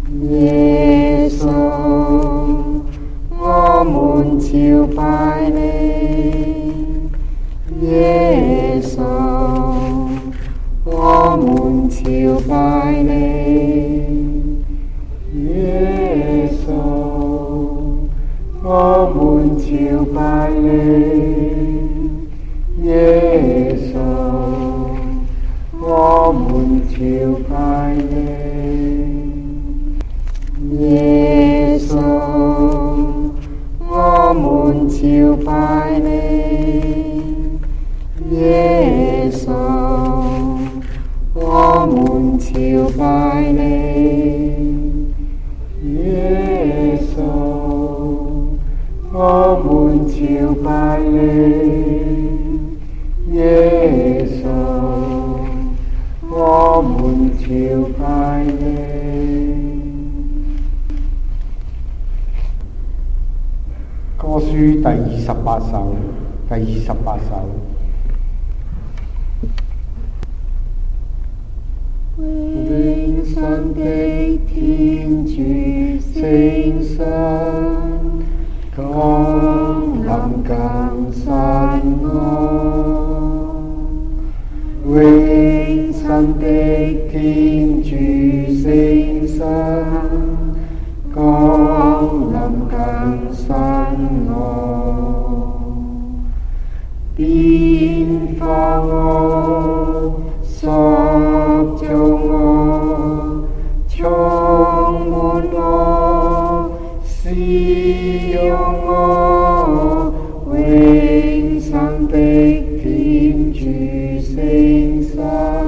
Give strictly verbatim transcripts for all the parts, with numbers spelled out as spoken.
耶穌，我們朝拜你。耶穌，我們朝拜你。耶穌，我們朝拜你。耶穌，我們朝拜你。耶穌，我們朝拜你。耶穌，我們朝拜你。耶穌，我們朝拜你。耶穌，我們朝拜你。 歌書第二十八首，第二十八首。 永生的天主聖神，降臨更新我。永生的天主聖神，降臨更新我，變化我，塑造我，充滿我，使用我。永生的天主聖神，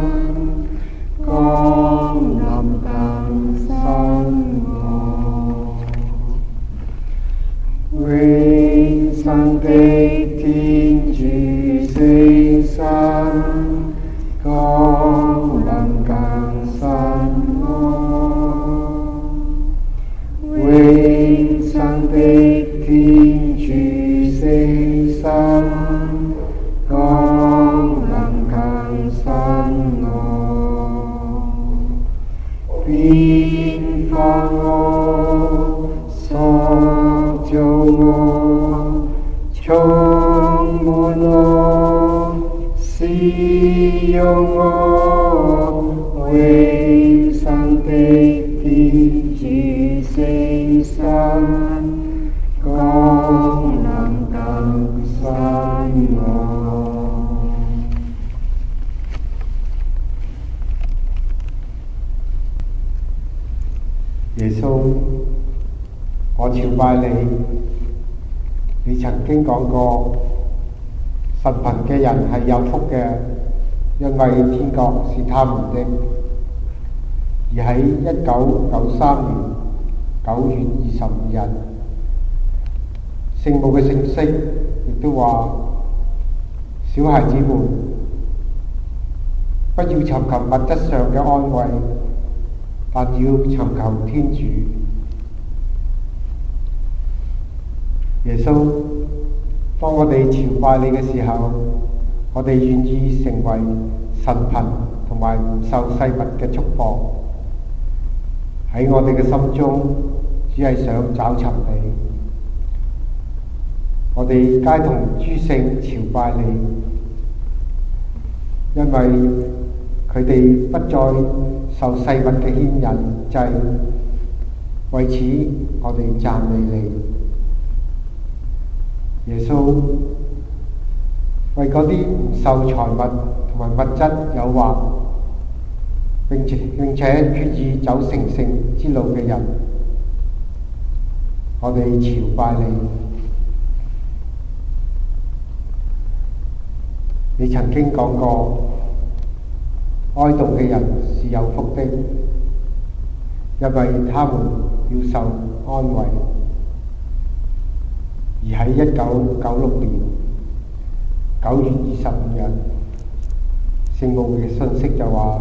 降臨更新我。永生的天主聖神，降臨更新我。永生的天主聖神，降臨更新我，變化我，塑造我，充滿我，使用我。永生的天主聖神，降臨更新我。 耶穌，我朝拜你。你曾經講過，神貧嘅人係有福嘅，因為天國是他們的。而喺一九九三年九月二十五日，聖母嘅信息亦都話：小孩子們，不要尋求物質上嘅安慰，但要尋求天主。耶穌，當我哋朝拜你嘅時候，我哋願意成為神貧同埋唔受世物嘅束縛。喺我哋嘅心中，只係想找尋你。我哋皆同諸聖朝拜你，因為佢哋不再受世物嘅牽引制。為此，我哋讚美你。耶穌，為嗰啲唔受財物同埋物質誘惑，並且並且決意走成聖之路嘅人，我哋朝拜你。你曾經講過，哀悼嘅人是有福的，因為他們要受安慰。而喺一九九六年九月二十五日，聖母嘅信息就話：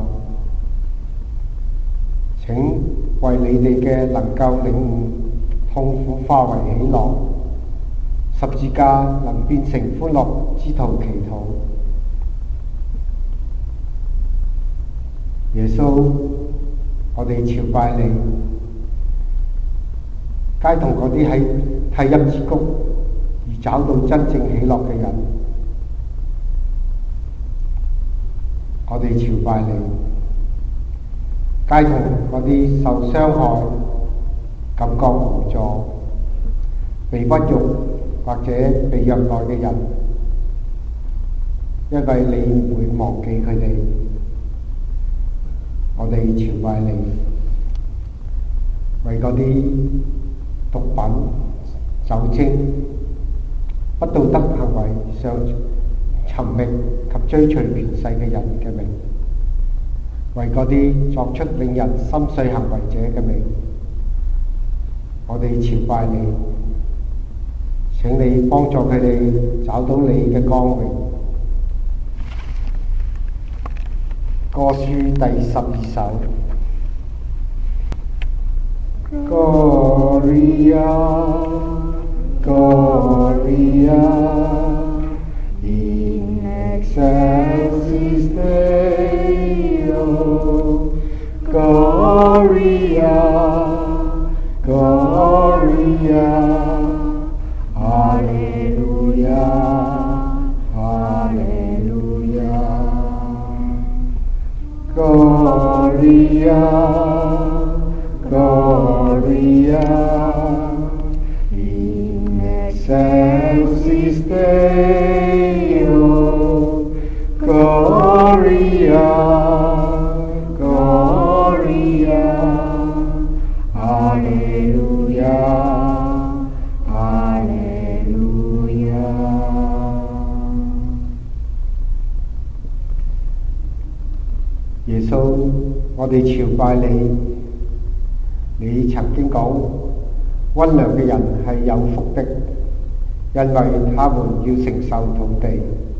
請為你哋嘅能夠領悟痛苦化為喜樂，十字架能變成歡樂之途祈禱。耶穌，我哋朝拜你， 皆同嗰啲喺涕泣之谷而找到真正喜樂嘅人，我哋朝拜你；皆同嗰啲受傷害、感覺無助、被屈辱或者被虐待嘅人，因為你唔會忘記佢哋，我哋朝拜你。為嗰啲毒品、酒精、不道德行為上尋覓及追隨權勢嘅人嘅名，為嗰啲作出令人心碎行為者嘅名，我哋朝拜你。請你幫助佢哋找到你嘅光榮。歌書第十二首。Gloria, Gloria, in excelsis Deo. Gloria, Gloria, Alleluia, Alleluia. Gloria, Gloria, in excelsis Deo. Gloria, Gloria, Alleluia, Alleluia. 耶穌，我哋朝拜你。你曾經講，溫良嘅人係有福的，因為他們要承受土地。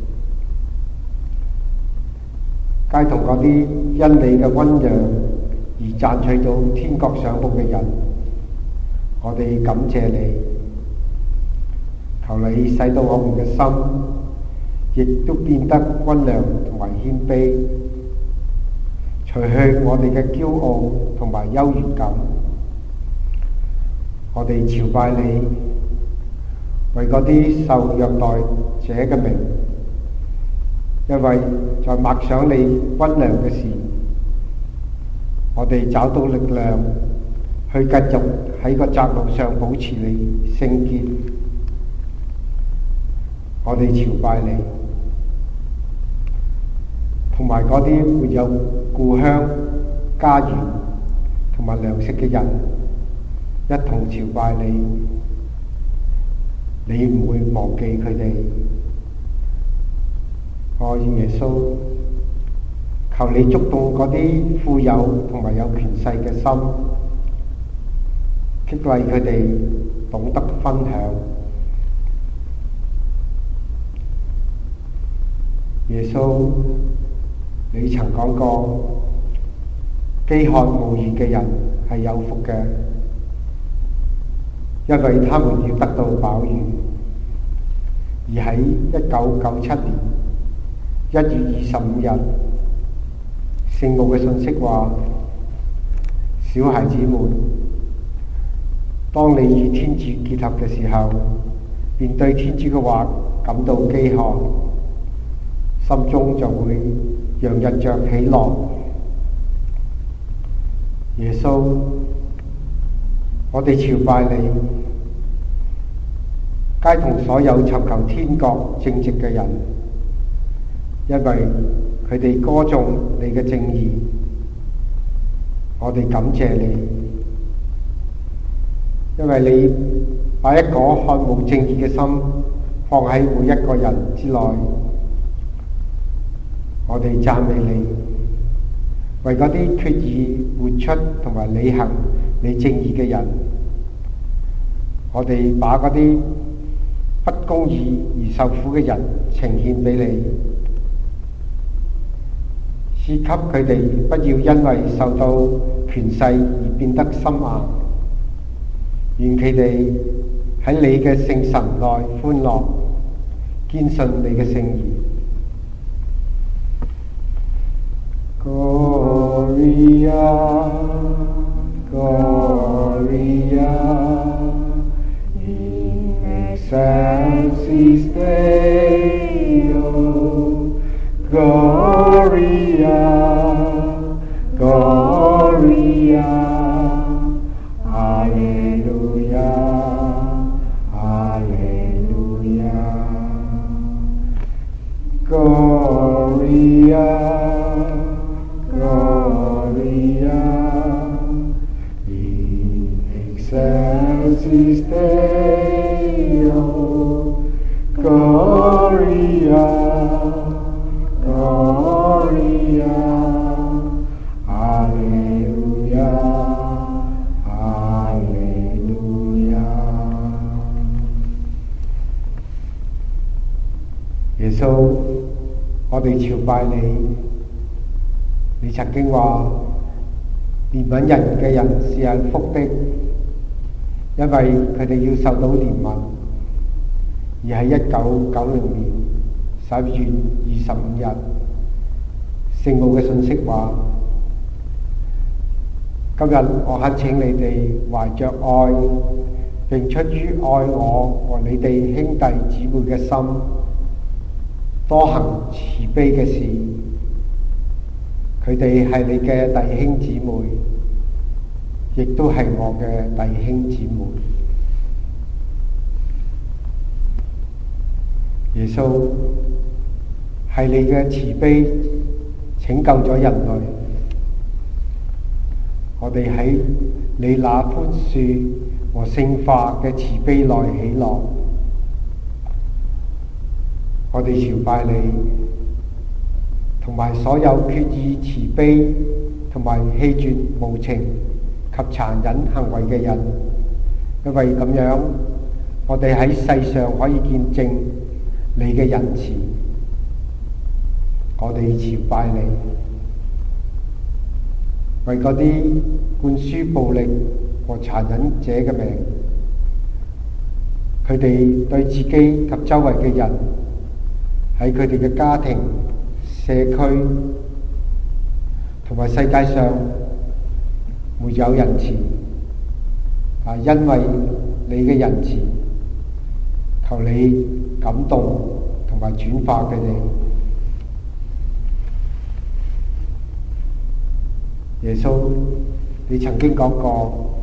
皆同嗰啲因你嘅溫良而賺取到天國賞福嘅人，我哋感謝你。求你使到我們嘅心，亦都變得溫良同埋謙卑，除去我哋嘅驕傲同埋優越感。我哋朝拜你，為嗰啲受虐待者嘅名，因為在默想你溫良嘅事，我哋找到力量去繼續喺個窄路上保持你聖潔。我哋朝拜你，同埋嗰啲沒有故鄉、家園同埋糧食嘅人，一同朝拜你，你唔會忘記佢哋。我耶穌，求你觸動嗰啲富有同埋有權勢嘅心，激勵佢哋懂得分享。耶穌，你曾講過，飢渴慕義嘅人係有福嘅，因為他們要得到飽飫。而喺一九九七年一月二十五日，聖母嘅信息話：小孩子們，當你與天主結合嘅時候，便對天主嘅話感到飢渴，心中就會洋溢着喜樂。耶穌，我哋朝拜你，皆同所有尋求天國正直嘅人，因為佢哋歌頌你嘅正義，我哋感謝你，因為你把一顆渴慕正義嘅心放喺每一個人之內。我哋讚美你，為嗰啲決意活出同埋履行你正義嘅人，我哋把嗰啲不公義而受苦嘅人呈獻俾你，賜給佢哋不要因為受到權勢而變得心硬，願佢哋喺你嘅聖神內歡樂，堅信你嘅聖言。Gloria, Gloria. excelsis Deo, Gloria, Gloria, Alleluia, Alleluia。 耶穌，我哋朝拜你。你曾經話，憐憫人嘅人是有福的，因為佢哋要受到憐憫。而喺一九九零年十一月二十五日，聖母嘅信息話：今日我懇請你哋懷着愛，並出於愛我和你哋兄弟姊妹嘅心，多行慈悲嘅事。佢哋係你嘅弟兄姊妹，亦都係我嘅弟兄姊妹。耶穌，係你嘅慈悲拯救咗人類，我哋喺你那寬恕和聖化嘅慈悲內喜樂。我哋朝拜你，同埋所有決意慈悲同埋棄絕無情及殘忍行為嘅人，因為咁樣，我哋喺世上可以見證你嘅仁慈。我哋朝拜你，為嗰啲灌輸暴力和殘忍者嘅名，佢哋對自己及周圍嘅人，喺佢哋嘅家庭、社區同埋世界上沒有仁慈，啊！因為你嘅仁慈，求你感動同埋轉化佢哋。耶穌，你曾經講過，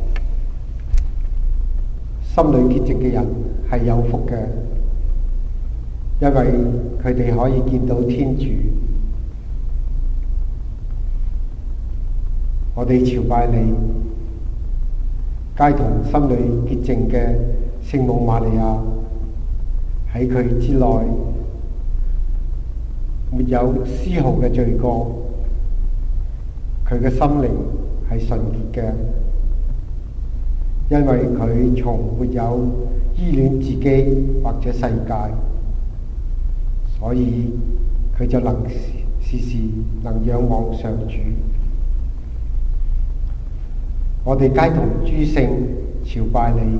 心裏潔淨嘅人係有福嘅，因為佢哋可以見到天主。我哋朝拜你，皆同心裏潔淨嘅聖母瑪利亞，喺佢之內沒有絲毫嘅罪過，佢嘅心靈係純潔嘅，因為佢從沒有依戀自己或者世界，所以佢就能時時能仰望上主。我哋皆同諸聖朝拜你，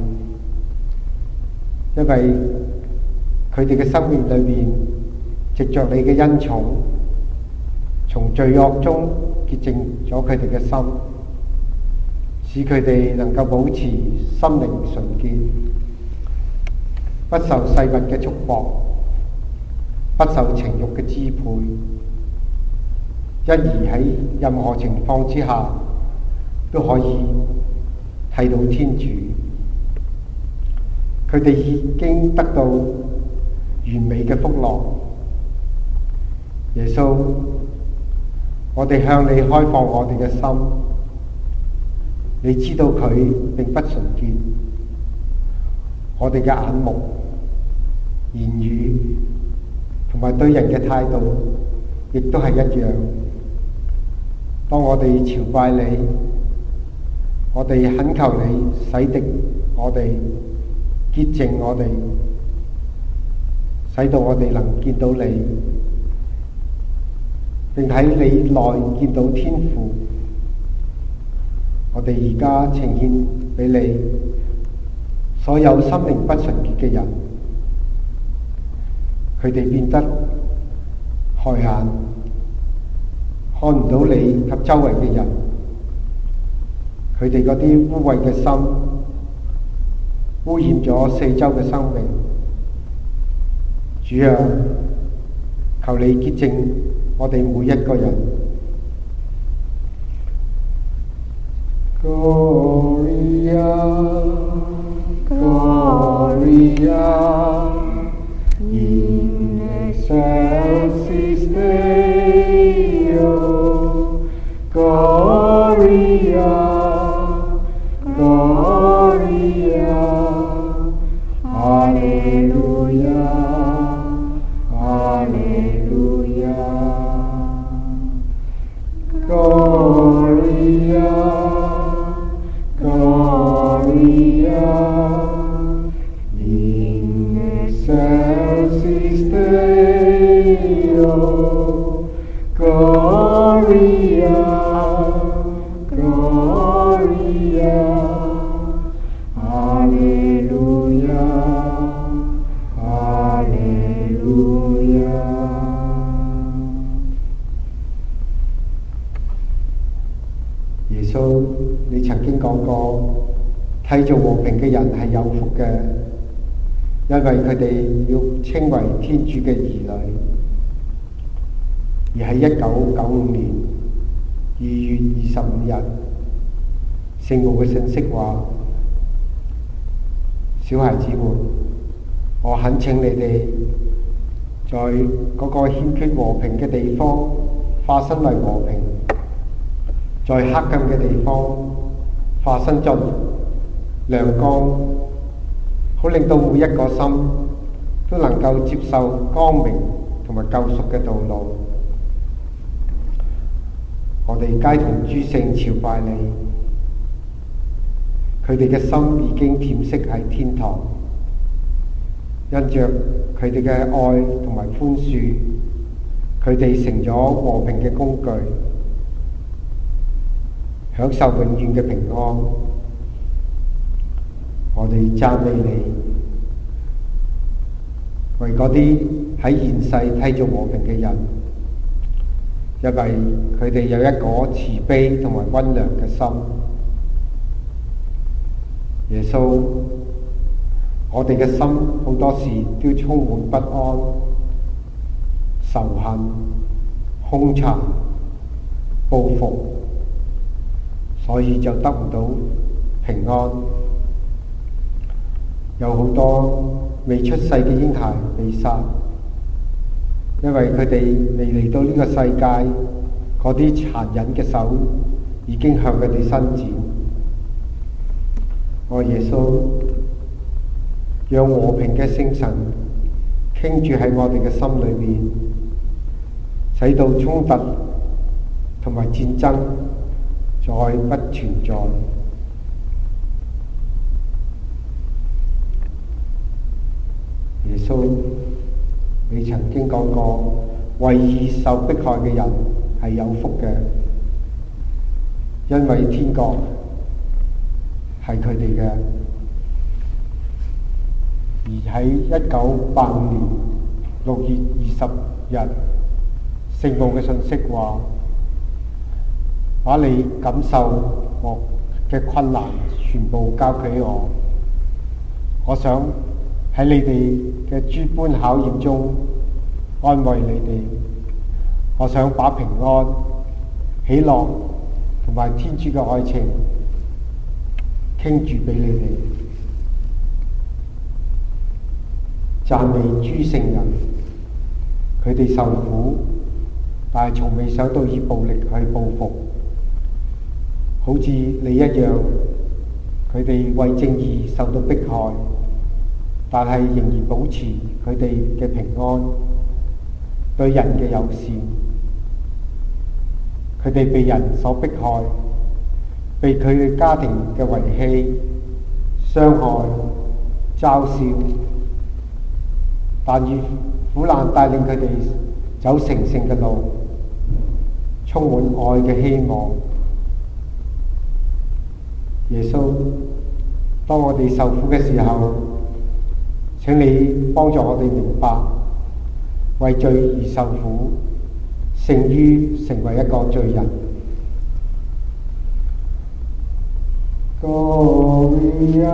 因為佢哋嘅生命裏面，藉着你嘅恩寵，從罪惡中潔淨咗佢哋嘅心，使佢哋能夠保持心靈純潔，不受世物嘅束縛，不受情慾嘅支配，因而喺任何情況之下都可以睇到天主。佢哋已經得到完美嘅福樂。耶穌，我哋向你開放我哋嘅心，你知道佢並不純潔，我哋嘅眼目、言語同埋對人嘅態度亦都係一樣。當我哋朝拜你，我哋懇求你洗滌我哋，潔淨我哋，使到我哋能見到你，並喺你內見到天父。我哋而家呈獻俾你所有心靈不純潔嘅人，佢哋變得害眼，看唔到你及周圍嘅人，佢哋嗰啲污穢嘅心污染咗四周嘅生命。主啊，求你潔淨我哋每一個人。 Gloria, Gloria, in excelsis Deo, Gloria, Gloria. Gloria in excelsis Deo, Gloria, Gloria, Alleluia, Alleluia。 耶穌，你曾經講過，締造和平嘅人係有福嘅，因為佢哋要稱為天主嘅兒女。而喺一九九五年二月二十五日，聖母嘅信息話：小孩子們，我懇請你哋在嗰個欠缺和平嘅地方化身為和平，在黑暗嘅地方化身進亮光，好令到每一個心都能夠接受光明同埋救贖嘅道路。我哋皆同諸聖朝拜你，佢哋嘅心已經恬息喺天堂，因着佢哋嘅愛同埋寬恕，佢哋成咗和平嘅工具，享受永遠嘅平安。我哋讚美你，為嗰啲喺現世締造和平嘅人，因為佢哋有一顆慈悲同埋溫良嘅心。耶穌，我哋嘅心好多時都充滿不安、仇恨、兇殘、報復，所以就得唔到平安。有好多未出世嘅嬰孩被殺，因為佢哋未嚟到呢個世界，嗰啲殘忍嘅手已經向佢哋伸展。我耶穌，讓和平嘅聖神傾注喺我哋嘅心裏面，使到衝突同埋戰爭再不存在。耶穌，你曾經講過，為義受迫害嘅人係有福嘅，因為天國係佢哋嘅。而喺一九八五年六月二十日，聖母嘅信息話：把你感受和嘅困難全部交俾我，我想喺你哋嘅諸般考驗中安慰你哋，我想把平安、喜樂同埋天主嘅愛情傾注俾你哋。讚美諸聖人，佢哋受苦，但係從未想到以暴力去報復，好似你一樣，佢哋為正義受到迫害，但係仍然保持佢哋嘅平安，對人嘅友善。佢哋被人所迫害，被佢嘅家庭嘅遺棄、傷害、嘲笑，但願苦難帶領佢哋走成聖嘅路，充滿愛嘅希望。耶穌，當我哋受苦嘅時候，請你幫助我哋明白，為罪而受苦，勝於成為一個罪人。 Gloria,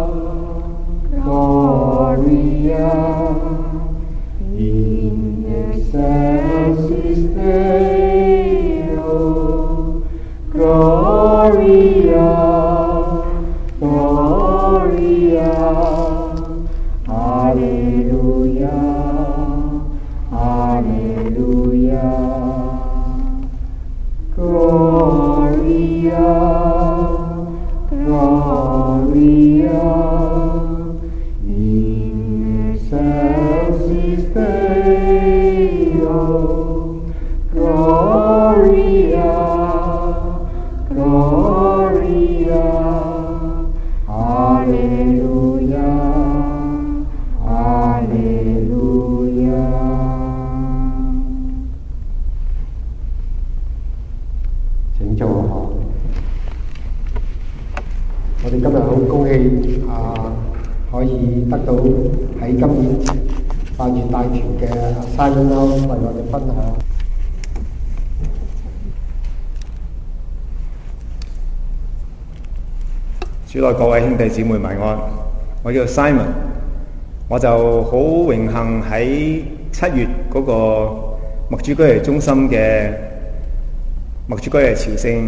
Gloria, in excelsis Deo, Gloria, Gloria, Alleluia, Alleluia, Gloria, Gloria, in excelsis Deo. 今日好恭喜啊，可以得到喺今年八月大團嘅 Simon Lau 為我哋分享。 主內各位兄弟姊妹晚安，我叫 Simon， 我就好榮幸喺七月嗰個默主居耶中心嘅默主居耶朝聖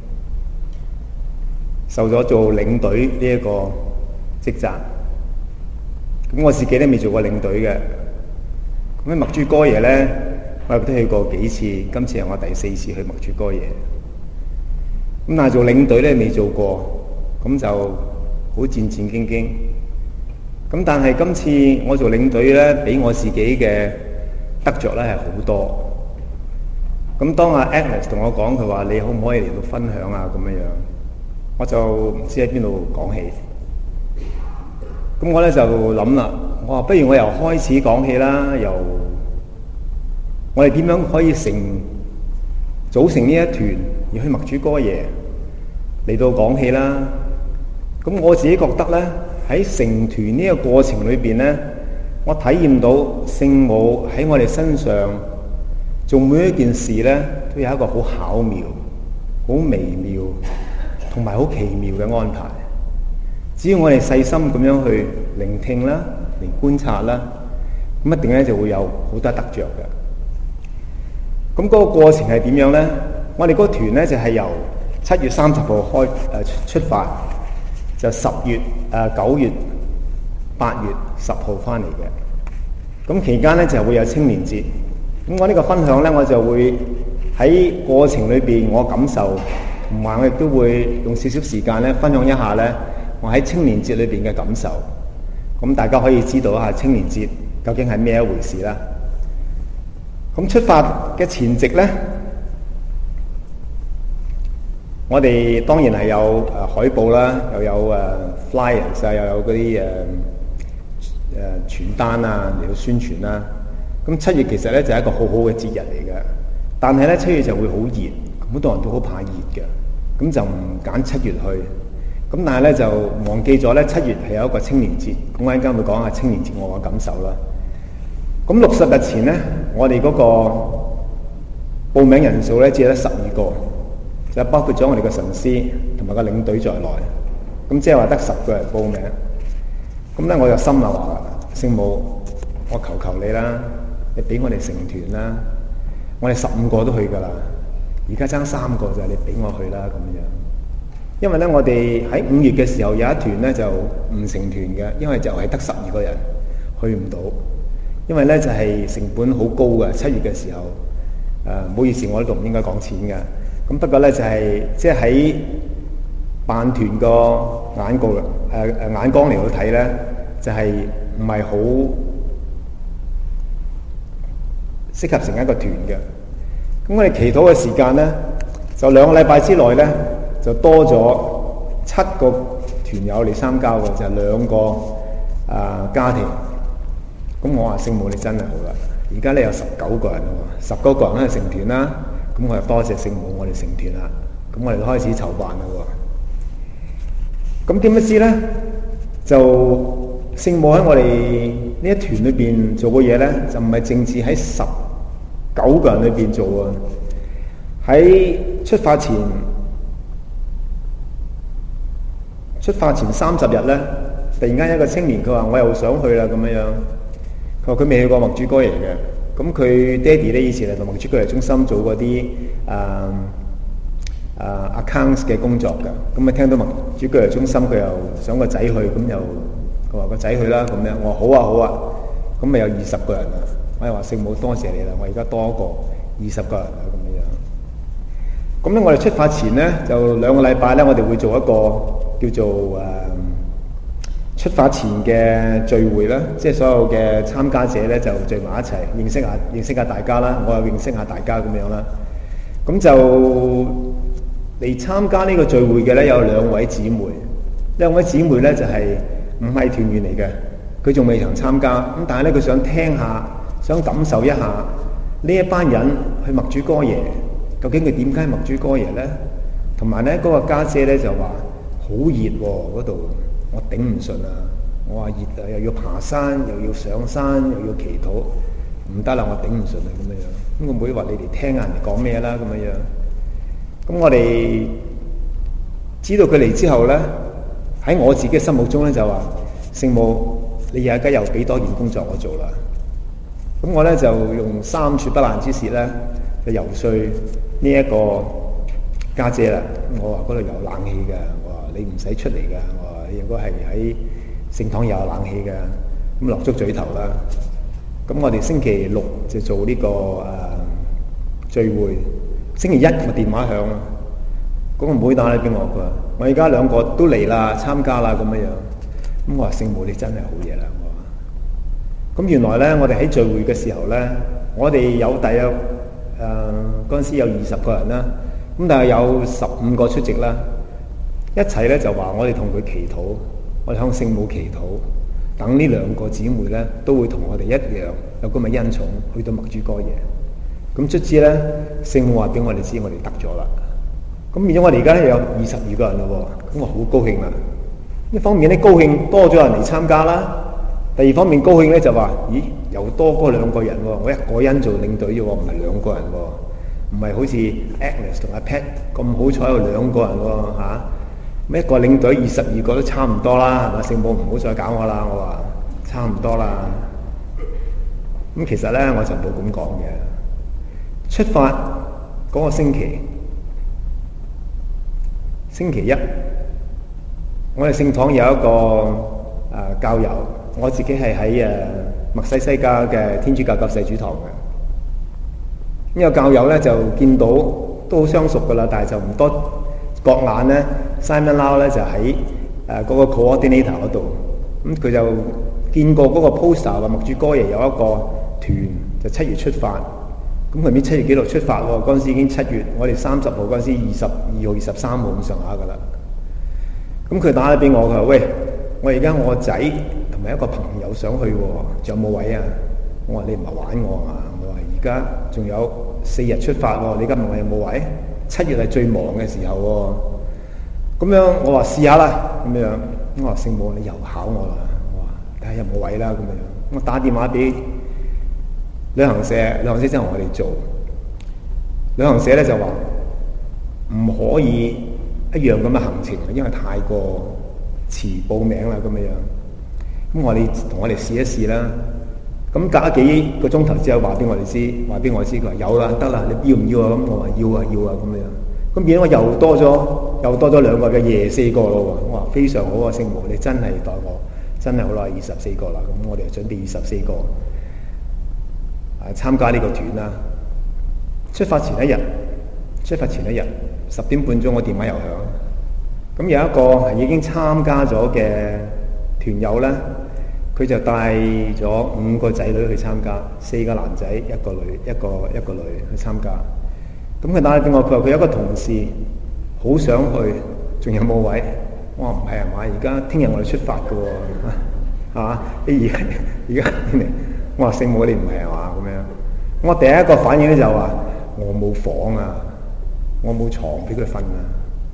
受咗做領隊呢一個職責。咁我自己都未做過領隊嘅。咁喺默主哥耶咧，我亦都去過幾次，今次係我第四次去默主哥耶。咁但係做領隊咧未做過。咁就好戰戰兢兢。咁但係今次我做領隊咧，俾我自己嘅得着咧係好多。咁當阿 Agnes 同我講，佢話你可唔可以嚟到分享啊？咁樣樣，我就唔知喺邊度講起。咁我咧就諗啦，我話不如我由開始講起啦，由我哋點樣可以成組成呢一團而去默主哥耶嚟到講起啦。咁我自己覺得咧，喺成團呢個過程裏邊咧，我體驗到聖母喺我哋身上做每一件事咧，都有一個好巧妙、好微妙同埋好奇妙嘅安排。只要我哋細心咁樣去聆聽啦、嚟觀察啦，咁一定咧就會有好多得着嘅。咁嗰個過程係點樣咧？我哋嗰個團咧就係由七月三十號開誒出發。就十月、誒九月、八月、十號翻嚟嘅。咁期間咧就會有青年節。咁我呢個分享咧，我就會喺過程裏邊我感受，同埋我亦都會用少少時間咧分享一下咧我喺青年節裏邊嘅感受。咁大家可以知道一下青年節究竟係咩一回事啦。咁出發嘅前夕咧，我哋當然係有誒海報啦，又有誒 flyers 啊，又有嗰啲誒誒傳單啊嚟到宣傳啦。咁七月其實咧就係一個好好嘅節日嚟嘅，但係咧七月就會好熱，好多人都好怕熱嘅，咁就唔揀七月去。咁但係咧就忘記咗咧七月係有一個青年節，咁我陣間會講下青年節我嘅感受啦。咁六十日前咧，我哋嗰個報名人數咧只係得十二個。就包括咗我哋嘅神師同埋個領隊在內，咁即係話得十個人報名。咁咧我就心諗話：聖母，我求求你啦，你俾我哋成團啦，我哋十五個都去噶啦，而家爭三個就係你俾我去啦咁樣。因為咧我哋喺五月嘅時候有一團咧就唔成團嘅，因為就係得十二個人去唔到，因為咧就係成本好高嘅。七月嘅時候，誒唔好意思，我呢度唔應該講錢嘅。咁不過咧就係即係喺辦團個眼光誒誒眼光嚟到睇咧，就係唔係好適合成一個團嘅。咁我哋祈禱嘅時間咧，就兩個禮拜之內咧，就多咗七個團友嚟參加嘅，就係兩個啊家庭。咁我話聖母你真係好啦，而家咧有十九個人喎，十九個人咧成團啦。咁我就多謝聖母，我哋成團啦。咁我哋都開始籌辦啦喎。咁點不知咧，就聖母喺我哋呢一團裏邊做嘅嘢咧，就唔係淨止喺十九個人裏邊做啊。喺出發前，出發前三十日咧，突然間一個青年佢話：我又想去啦咁樣樣。佢話佢未去過默主哥耶嘅。咁佢爹哋咧以前係同默主居耶中心做嗰啲誒誒 accounts 嘅工作㗎。咁啊聽到默主居耶中心佢又想個仔去，咁又佢話個仔去啦咁樣。我話好啊好啊，咁咪有二十個人啊。我又話聖母多謝你啦，我而家多一個二十個人啊咁樣。咁咧我哋出發前咧就兩個禮拜咧，我哋會做一個叫做誒、呃出發前嘅聚會啦，即係所有嘅參加者咧就聚埋一齊，認識下認識下大家啦，我又認識下大家咁樣啦。咁就嚟參加呢個聚會嘅咧有兩位姊妹，兩位姊妹咧就係唔係團員嚟嘅，佢仲未曾參加，咁但係咧佢想聽下，想感受一下呢一班人去默主哥耶，究竟佢點解默主哥耶咧？同埋咧嗰個家姐咧就話好熱喎嗰度，我頂唔順啊！我話熱啊，又要爬山，又要上山，又要祈禱，唔得啦，我頂唔順啊咁樣樣。咁我妹話：你哋聽下人哋講咩啦咁樣樣。咁我哋知道佢嚟之後咧，喺我自己心目中咧就話：聖母，你而家又俾多件工作我做啦。咁我咧就用三寸不爛之舌咧，就游說呢一個家姐啦。我話嗰度有冷氣㗎，我話你唔使出嚟㗎，我話你如果係喺聖堂又有冷氣㗎，咁落足嘴頭啦。咁我哋星期六就做呢、這個誒、呃、聚會，星期一個電話響啦，嗰、那個妹打嚟俾我，佢話我而家兩個都嚟啦，參加啦咁樣樣。咁我話聖母你真係好嘢啦。咁原來咧，我哋喺聚會嘅時候咧，我哋有大約誒嗰陣時有二十個人啦，咁但係有十五個出席啦，一齊咧就話我哋同佢祈禱，我哋向聖母祈禱，等呢兩個姊妹咧都會同我哋一樣有咁嘅恩寵去到默主哥耶。咁卒之咧，聖母話俾我哋知，我哋得咗啦。咁變咗我哋而家咧有二十二個人咯喎，咁我好高興啦。一方面咧高興多咗人嚟參加啦。第二方面高興咧就話，咦，又多嗰兩個人喎，我一個人做領隊啫喎，唔係兩個人喎，唔係好似 Agnes 同阿 Pat 咁好彩有兩個人喎嚇，咁一個領隊二十二個都差唔多啦，係嘛？聖母唔好再搞我啦，我話差唔多啦。咁其實咧我就冇咁講嘅。出發嗰個星期，星期一，我哋聖堂有一個誒、呃、教友。我自己係喺誒墨西西加嘅天主教救世主堂嘅，呢個教友咧就見到都好相熟噶啦，但係就唔多覺眼咧。Simon Lau 咧就喺誒嗰個 coordinator 嗰度，咁佢就見過嗰個 poster 話默主哥耶有一個團就七月出發，咁佢唔知七月幾號出發喎？嗰陣時已經七月，我哋三十號嗰陣時二十二號、二十三號咁上下噶啦。咁佢打咗俾我，佢話：喂，我而家我個仔同埋一個朋友想去喎，仲有冇位啊？我話你唔係玩我啊！我話而家仲有四日出發喎，你而家問我有冇位？七月係最忙嘅時候喎。咁樣我話試下啦，咁樣我話聖母你又考我啦，我話睇下有冇位啦咁樣。我打電話俾旅行社，旅行社真係我哋做。旅行社咧就話唔可以一樣咁嘅行程，因為太過遲報名啦咁樣。咁我哋同我哋試一試啦。咁隔咗幾個鐘頭之後話俾我哋知，話俾我知佢話有啦，得啦，你要唔要啊？咁我話要啊，要啊咁樣。咁變咗我又多咗，又多咗兩個嘅廿四個咯喎。我話非常好啊，聖母你真係待我真係好啦，二十四個啦。咁我哋就準備二十四個啊參加呢個團啦。出發前一日，出發前一日十點半鐘，我電話又響。咁有一個係已經參加咗嘅團友咧，佢就帶咗五個仔女去參加，四個男仔，一個女，一個一個女去參加。咁佢打嚟俾我，佢話佢有一個同事好想去，仲有冇位？我話唔係啊嘛，而家聽日我哋出發㗎喎，係嘛？你而家而家嚟，我話聖母你唔係啊嘛咁樣。我第一個反應咧就話我冇房啊，我冇床俾佢瞓啊。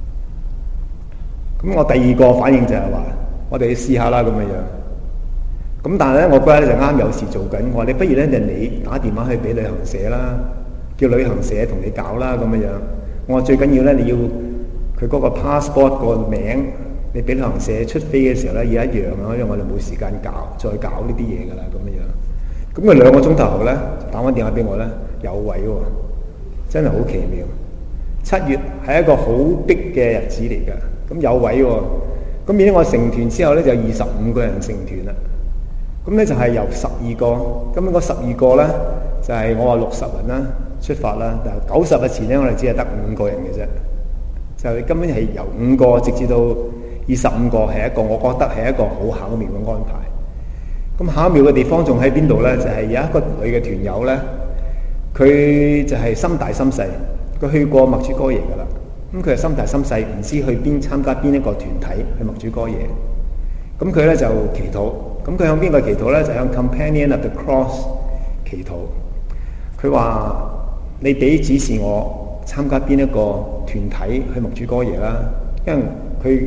咁我第二個反應就係話我哋試下啦咁樣樣。咁但係咧，我嗰日咧就啱有事做緊，我話你不如咧就你打電話去俾旅行社啦。叫旅行社同你搞啦咁樣樣，我話最緊要咧你要佢嗰個 passport 個名，你俾旅行社出飛嘅時候咧要一樣啊，因為我哋冇時間搞再搞呢啲嘢噶啦咁樣樣。咁佢兩個鐘頭後咧打翻電話俾我咧有位喎，真係好奇妙。七月係一個好逼嘅日子嚟噶，咁有位喎。咁變咗我成團之後咧就有二十五個人成團啦。咁咧就係由十二個，咁嗰十二個咧就係、是、我話六十人啦。出發啦！但係九十日前咧，我哋只係得五個人嘅啫。就係根本係由五個直至到二十五個，係一個我覺得係一個好巧妙嘅安排。咁巧妙嘅地方仲喺邊度咧？就係、是、有一個女嘅團友咧，佢就係心大心細，佢去過默主哥耶噶啦。咁佢係心大心細，唔知去邊參加邊一個團體去默主哥耶。咁佢咧就祈禱。咁佢向邊個祈禱咧？就向 Companion of the Cross 祈禱。佢話：你俾指示我參加邊一個團體去默主哥耶啦，因為佢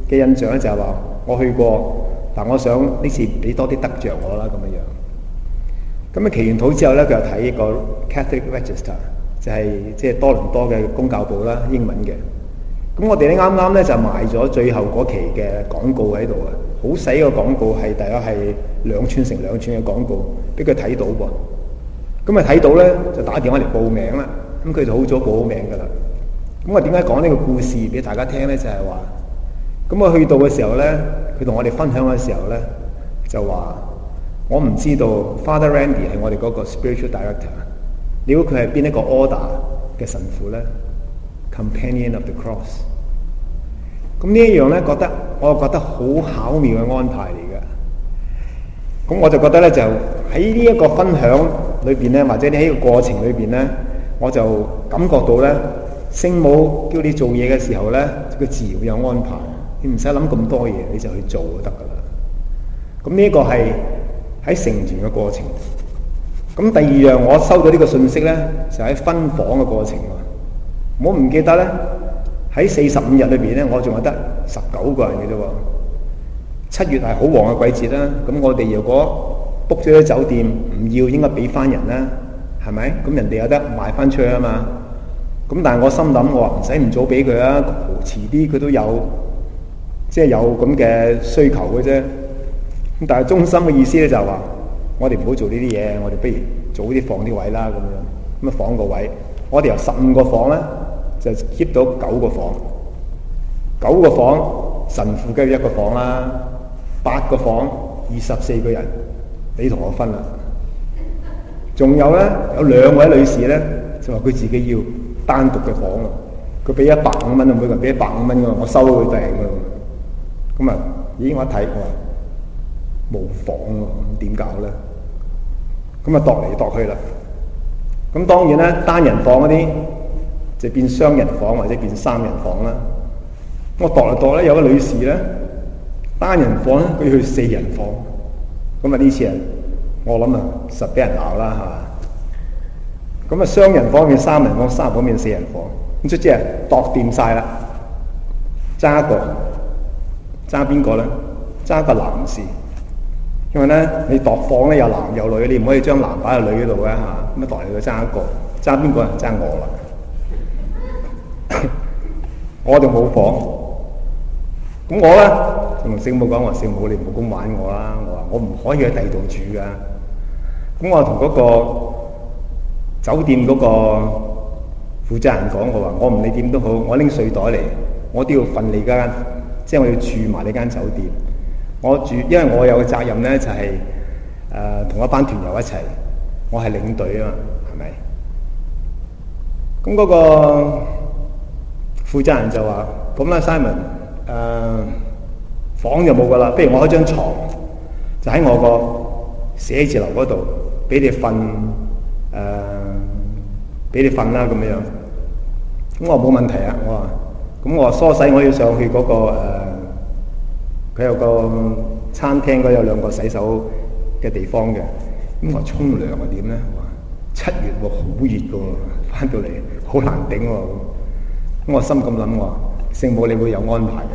嘅印象咧就係話我去過，但我想呢次俾多啲得着我啦咁樣樣。咁啊祈完禱之後咧，佢又睇個 Catholic Register， 就係即係多倫多嘅公教報啦，英文嘅。咁我哋咧啱啱咧就賣咗最後嗰期嘅廣告喺度啊，好細個廣告係大概係兩寸乘兩寸嘅廣告，俾佢睇到噃。咁啊睇到咧就打電話嚟報名啦。咁佢就好早報名噶啦。咁我點解講呢個故事俾大家聽咧？就係話，咁我去到嘅時候咧，佢同我哋分享嘅時候咧，就話我唔知道 Father Randy 係我哋嗰個 spiritual director。如果佢係邊一個 order 嘅神父咧 ，Companion of the Cross。咁呢一樣咧，覺得我覺得好巧妙嘅安排嚟嘅。咁我就覺得咧，就喺呢一個分享裏邊咧，或者喺呢個過程裏邊咧，我就感覺到咧，聖母叫你做嘢嘅時候咧，佢自然會有安排，你唔使諗咁多嘢，你就去做就得噶啦。咁呢一個係喺成全嘅過程。咁第二樣我收到呢個信息咧，就喺分房嘅過程喎。我唔記得咧，喺四十五日裏邊咧，我仲有得十九個人嘅啫喎。七月係好旺嘅季節啦，咁我哋如果 book 咗啲酒店唔要，應該俾翻人啦，係咪？咁人哋有得賣翻出去啊嘛。咁但係我心諗，我話唔使唔早俾佢啊，遲啲佢都有，即係有咁嘅需求嘅啫。咁但係中心嘅意思咧就係話，我哋唔好做呢啲嘢，我哋不如早啲放啲位啦咁樣。咁啊房個位，我哋由十五個房咧就 keep 到九個房，九個房神父梗係一個房啦，八個房二十四個人，你同我分啦。仲有咧有兩位女士咧就話佢自己要單獨嘅房啊，佢俾一百五蚊啊，每個人俾一百五蚊㗎，我收佢訂㗎。咁啊，咦我一睇我話冇房喎，咁點搞咧？咁啊度嚟度去啦。咁當然咧，單人房嗰啲就變雙人房或者變三人房啦。我度嚟度咧，有個女士咧，單人房咧佢要去四人房。咁啊呢次啊，我諗啊實俾人鬧啦，係嘛？咁啊雙人房變三人房，三人房變四人房。咁即係度掂晒啦，揸一個，揸邊個咧？揸一個男士。因為咧，你度房咧有男有女，你唔可以將男擺喺女嗰度嘅嚇。咁啊度嚟去揸一個，揸邊個啊？揸我啦。我就冇房。咁我咧同聖母講話：聖母，你唔好咁玩我啦！我話我唔可以喺第二度住噶。咁我同嗰個酒店嗰個負責人講：我話我唔理點都好，我拎睡袋嚟，我都要瞓你間，即係我要住埋你間酒店。我住，因為我有個責任咧，就係誒同一班團友一齊，我係領隊啊嘛，係咪？咁嗰個負責人就話：咁啦 ，Simon，誒、呃、房就冇噶啦，不如我開張床，就喺我個寫字樓嗰度，俾你瞓，誒、呃，俾你瞓啦咁樣。咁我話冇問題啊，我話，咁我話梳洗我要上去嗰、那個誒。呃佢有個餐廳嗰有兩個洗手嘅地方嘅，咁我沖涼啊點咧？我話七月喎，好熱嘅喎，翻到嚟好難頂喎。咁我心咁諗，我話聖母你會有安排嘅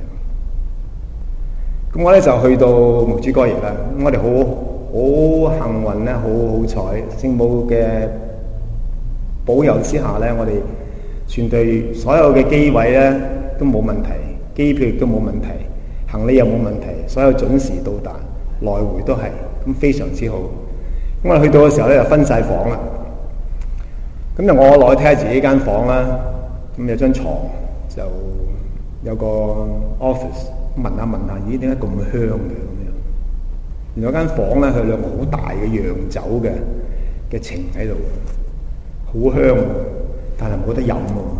咁樣。咁我咧就去到無珠哥耶啦。咁我哋好好幸運咧，好好彩，聖母嘅保佑之下咧，我哋全隊所有嘅機位咧都冇問題，機票亦都冇問題。行李又冇問題，所有準時到達，來回都係咁非常之好。咁我去到嘅時候咧，就分晒房啦。咁就我落去睇下自己間房啦。咁有張床，就有個 office，聞下聞下，咦點解咁香嘅咁樣？原來間房咧，佢有兩個好大嘅洋酒嘅嘅埕喺度，好香，但係冇得飲喎。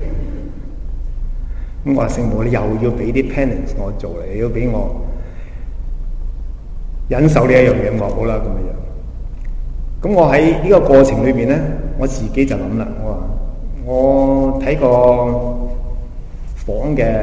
咁我話聖母，你又要俾啲 penance 我做嚟，你要俾我忍受呢一樣嘢，我話好啦咁樣。咁我喺呢個過程裏邊咧，我自己就諗啦，我話我睇個房嘅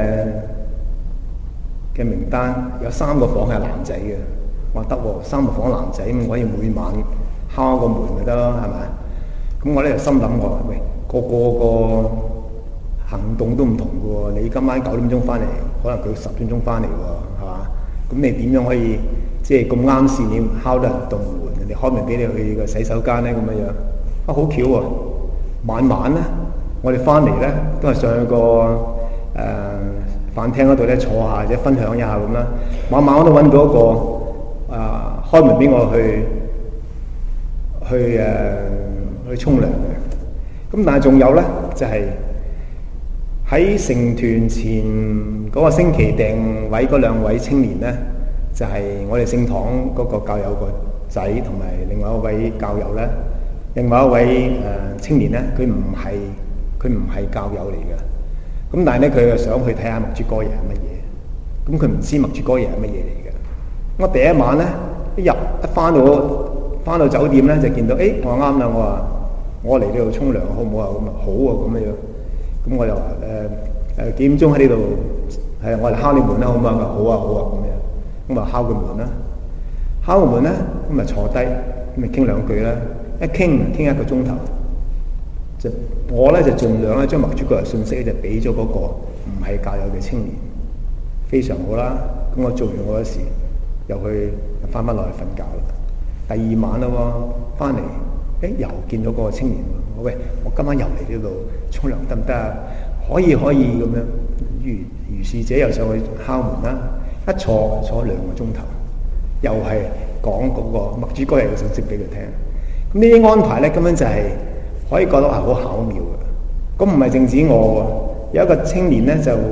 嘅名單，有三個房係男仔嘅，我話得喎，三個房男仔，咁我可以每晚敲個門咪得咯，係咪？咁我咧就心諗我話喂，個個個行動都唔同嘅喎，你今晚九點鐘翻嚟， 可能佢十點鐘翻嚟喎，係嘛？咁你點樣可以即係咁啱時你敲得人棟門，人哋開門俾你去個洗手間咧咁樣樣？啊，好巧喎！晚晚咧，我哋翻嚟咧都係上去個誒、呃、飯廳嗰度咧坐下或者分享一下咁啦。晚晚我都揾到一個啊、呃、開門俾我去去誒、呃、去沖涼嘅。咁但係仲有咧，就係、是、喺成團前嗰個星期訂位嗰兩位青年咧，就係、是、我哋聖堂嗰個教友個仔同埋另外一位教友咧。另外一位誒、呃、青年咧，佢唔係佢唔係教友嚟嘅，咁但係咧佢又想去睇下默主哥爺係乜嘢，咁佢唔知默主哥爺係乜嘢嚟嘅。我第一晚咧一入一翻到翻到酒店咧就見到，誒、欸、我啱啦，我話我嚟呢度沖涼好唔好啊？咁啊好啊咁樣樣，咁我就話誒誒幾點鐘喺呢度係我嚟敲你門啦，好唔好啊？好啊好啊咁樣，咁啊敲佢門啦，敲個門咧咁啊坐低咁咪傾兩句啦。一傾傾一個鐘頭，就我咧就盡量咧將默主哥爺信息咧就俾咗嗰個唔係教友嘅青年，非常好啦。咁我做完我嘅事，又去翻返落去瞓覺啦。第二晚啦喎，翻嚟誒又見到嗰個青年，我喂我今晚又嚟呢度沖涼得唔得啊？可以可以咁樣，如如是者又上去敲門啦，一坐坐兩個鐘頭，又係講嗰個默主哥爺嘅信息俾佢聽。咁呢啲安排咧，根本就係可以覺得係好巧妙嘅。咁唔係淨止我喎，有一個青年咧就誒誒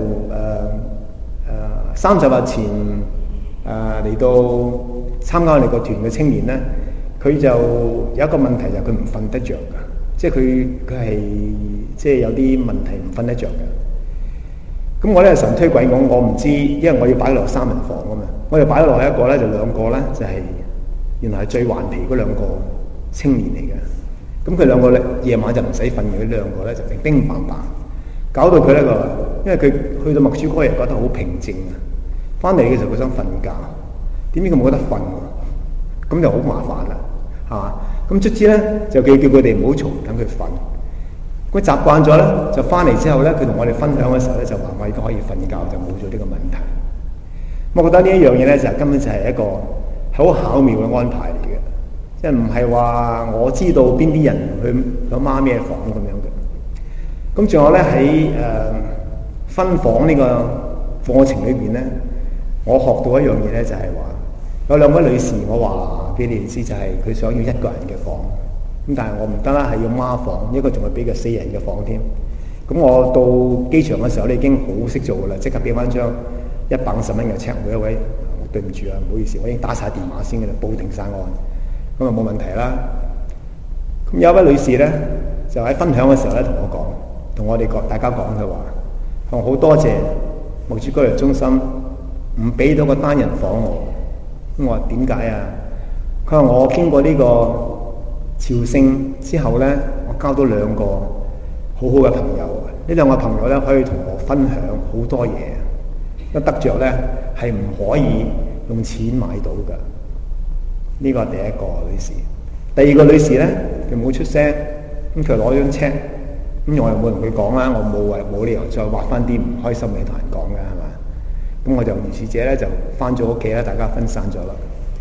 三十日前誒嚟、呃、到參加我哋個團嘅青年咧，佢就有一個問題就係佢唔瞓得着㗎，即係佢佢係即係有啲問題唔瞓得着嘅。咁我咧神推鬼講，我唔知，因為我要擺落三人房啊嘛，我哋擺落去一個咧就兩個咧就係、是、原來係最頑皮嗰兩個青年嚟嘅，咁佢兩個咧夜晚就唔使瞓嘅，呢兩個咧就叮叮棒棒，搞到佢咧個，因為佢去到默主哥爺覺得好平靜啊，翻嚟嘅時候佢想瞓覺，點知佢冇得瞓喎，咁就好麻煩啦，係嘛？咁卒之咧就叫叫佢哋唔好嘈，等佢瞓。佢習慣咗咧，就翻嚟之後咧，佢同我哋分享嘅時候咧，就話我而家可以瞓覺，就冇咗呢個問題。我覺得呢一樣嘢咧，就根本就係一個好巧妙嘅安排嚟嘅。即係唔係話我知道邊啲人去想孖咩房咁樣嘅。咁仲有咧喺誒分房呢個課程裏邊咧，我學到一樣嘢咧，就係話有兩位女士，我話俾你哋知，就係佢想要一個人嘅房。咁但係我唔得啦，係要孖房，一個仲係俾個四人嘅房添。咁我到機場嘅時候咧，已經好識做噶啦，即刻俾翻張一百五十蚊嘅 check 每一位。對唔住啊，唔好意思，我已經打晒電話先嘅啦，報定晒案。咁啊冇問題啦。咁有一位女士咧，就喺分享嘅時候咧，同我講，同我哋講大家講嘅話，我好多謝默主哥爺中心唔俾到個單人房我。咁我話點解啊？佢話我經過呢個朝聖之後咧，我交到兩個好好嘅朋友。呢兩個朋友咧，可以同我分享好多嘢。一得着咧係唔可以用錢買到嘅。呢個係第一個女士。第二個女士咧，佢冇出聲，咁佢攞張 check，咁我又冇同佢講啦，我冇話冇理由再畫翻啲唔開心嘅同人講嘅係嘛？咁我就如是者咧就翻咗屋企啦，大家分散咗啦。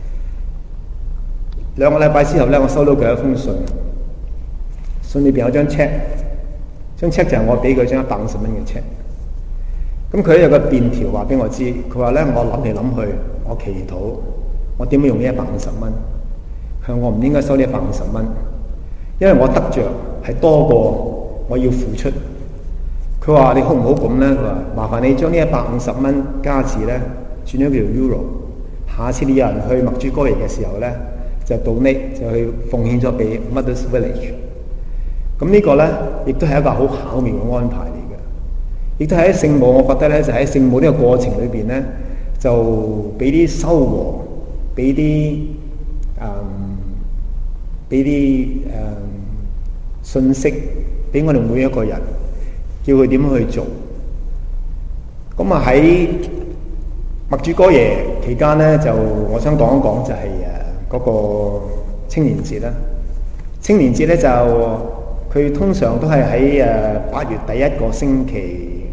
兩個禮拜之後咧，我收到佢一封信，信裏邊有張 check， 張 check 就係我俾佢張一百五十蚊嘅 check。咁佢有個便條話俾我知，佢話咧我諗嚟諗去，我祈禱，我點樣用呢一百五十蚊？佢話我唔應該收呢一百五十蚊，因為我得着係多過我要付出。佢話你好唔好咁咧？佢話麻煩你將呢一百五十蚊加字咧轉咗叫 Euro， 下次你有人去默主哥爺嘅時候咧，就donate就去奉獻咗俾 Mother's Village。咁呢個咧亦都係一個好巧妙嘅安排嚟。亦都喺聖母，我覺得咧就喺聖母呢個過程裏邊咧，就俾啲收穫，俾啲誒，俾啲誒信息俾我哋每一個人，叫佢點樣去做。咁啊喺默主哥爺期間咧，就我想講一講就係誒嗰個青年節啦。青年節咧就佢通常都係喺誒八月第一個星期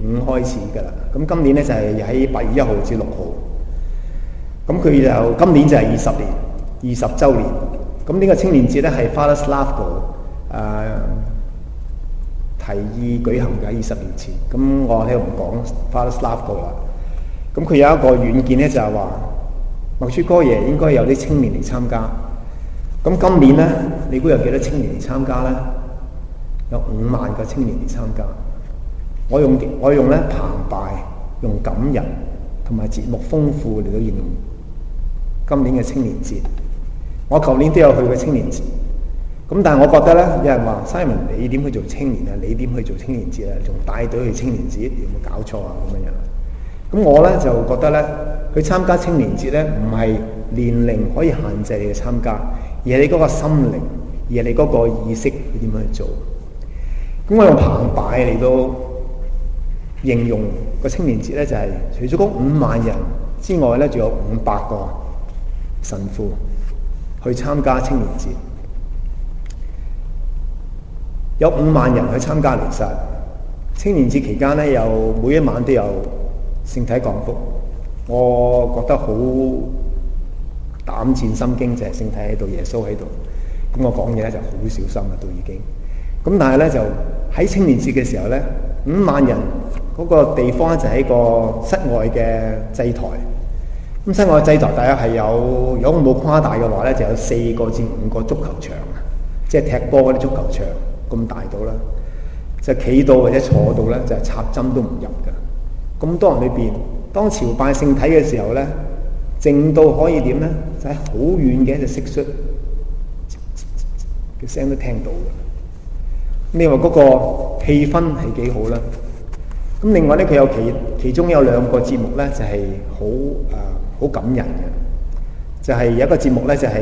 五開始㗎啦。咁今年咧就係喺八月一號至六號。咁佢就今年就係二十年，二十週年。咁呢個青年節咧係 Father Slavko 誒提議舉行嘅，二十年前。咁我喺度唔講 Father Slavko 啦。咁佢有一個遠見咧，就係話默主哥爺應該有啲青年嚟參加。咁今年咧，你估有幾多青年嚟參加咧？有五萬個青年嚟參加。我用我用咧澎湃、用感人同埋節目豐富嚟到形容今年嘅青年節。我舊年都有去過青年節。咁但係我覺得咧，有人話 Simon 你點去做青年啊？你點去做青年節啊？仲帶隊去青年節，有冇搞錯啊？咁樣樣。咁我咧就覺得咧，去參加青年節咧，唔係年齡可以限制你去參加，而係你嗰個心靈，而係你嗰個意識，你點樣去做。咁我用澎湃嚟到形容個青年節咧，就係、是、除咗嗰五萬人之外咧，仲有五百個神父去參加青年節，有五萬人去參加彌撒。青年節期間咧，有每一晚都有聖體降福，我覺得好膽戰心驚，就係聖體喺度，耶穌喺度。咁我講嘢咧就好小心啦，都已經。咁但係咧就喺青年節嘅時候咧，五萬人嗰個地方咧就喺個室外嘅祭台。咁室外祭台大約係有，如果我冇誇大嘅話咧，就有四個至五個足球場，即係踢波嗰啲足球場咁大到啦。就企到或者坐到咧，就係插針都唔入嘅。咁多人裏邊，當朝拜聖體嘅時候咧，靜到可以點咧？就喺好遠嘅一隻蟋蟀嘅聲都聽到嘅。你話嗰個氣氛係幾好啦？咁另外咧，佢有其其中有兩個節目咧，就係好誒好感人嘅。就係、是、有一個節目咧，就係誒誒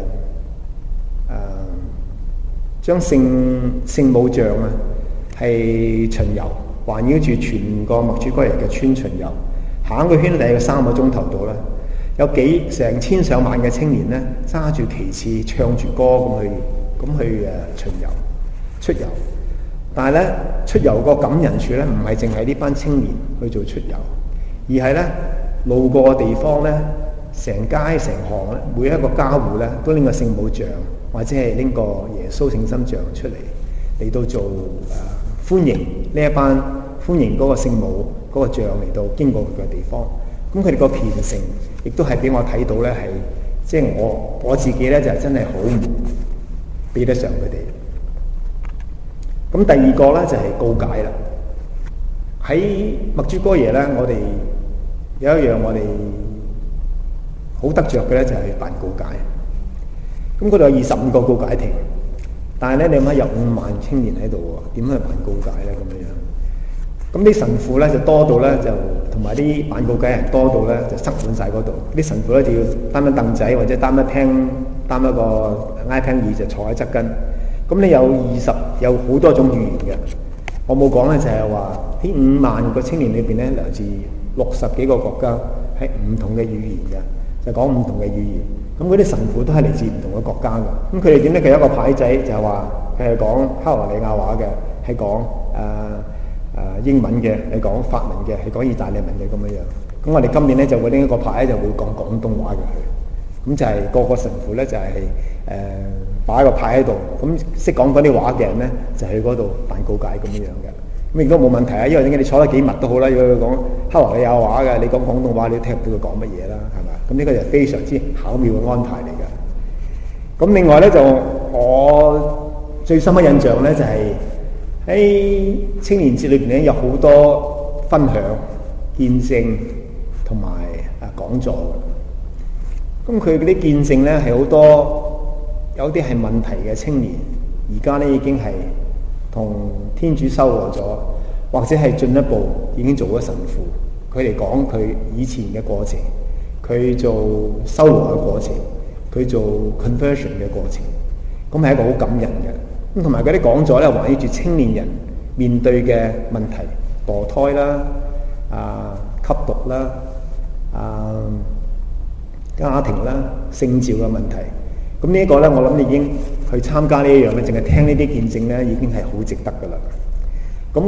將聖聖母像啊，係巡遊。環繞住全個默主哥爺嘅村巡遊，行個圈大約三個鐘頭到啦。有幾成千上萬嘅青年咧，揸住旗幟，唱住歌咁去，咁去誒巡遊出遊。但係咧，出遊個感人處咧，唔係淨係呢班青年去做出遊，而係咧路過嘅地方咧，成街成行咧，每一個家戶咧都拎個聖母像，或者係拎個耶穌聖心像出嚟嚟到做誒。呃歡迎呢一班，歡迎嗰個聖母嗰個像嚟到經過佢嘅地方。咁佢哋個虔誠，亦都係俾我睇到咧，係即係我我自己咧就係、是、真係好唔比得上佢哋。咁第二個咧就係、是、告解啦。喺默主哥爺咧，我哋有一樣我哋好得着嘅咧，就係、是、辦告解。咁嗰度有二十五個告解亭。但係咧，你諗下有五萬青年喺度喎，點去辦告解咧？咁樣樣，咁啲神父咧就多到咧，就同埋啲辦告解人多到咧，就塞滿晒嗰度。啲神父咧就要擔一凳仔，或者擔一廳，擔一個挨廳椅，就坐喺側跟。咁你有二十，有好多種語言嘅。我冇講咧，就係話呢五萬個青年裏邊咧，來自六十幾個國家，係唔同嘅語言嘅，就講唔同嘅語言。咁嗰啲神父都係嚟自唔同嘅國家㗎。咁佢哋點咧？佢有一個牌仔就係話佢係講克羅地亞話嘅，係講誒誒英文嘅，係講法文嘅，係講意大利文嘅咁樣樣。咁我哋今年咧就會拎一個牌就會講廣東話嘅佢。咁就係個個神父咧就係誒擺個牌喺度，咁識講嗰啲話嘅人咧就去嗰度辦告解咁樣樣嘅。咁亦都冇問題啊，因為點解你坐得幾密都好啦。如果佢講克羅地亞話嘅，你講廣東話你都聽唔到佢講乜嘢啦，係咪？咁呢個就非常之巧妙嘅安排嚟㗎。咁另外咧就我最深嘅印象咧就係、是、喺青年節裏邊咧有好多分享、見證同埋啊講座嘅。咁佢嗰啲見證咧係好多有啲係問題嘅青年，而家咧已經係同天主修和咗，或者係進一步已經做咗神父。佢哋講佢以前嘅過程。佢做修和嘅過程，佢做 conversion 嘅過程，咁係一個好感人嘅。咁同埋嗰啲講座咧，圍繞住青年人面對嘅問題，墮胎啦、啊吸毒啦、啊家庭啦、聖召嘅問題。咁呢一個咧，我諗你已經去參加呢一樣咧，淨係聽呢啲見證咧，已經係好值得噶啦。咁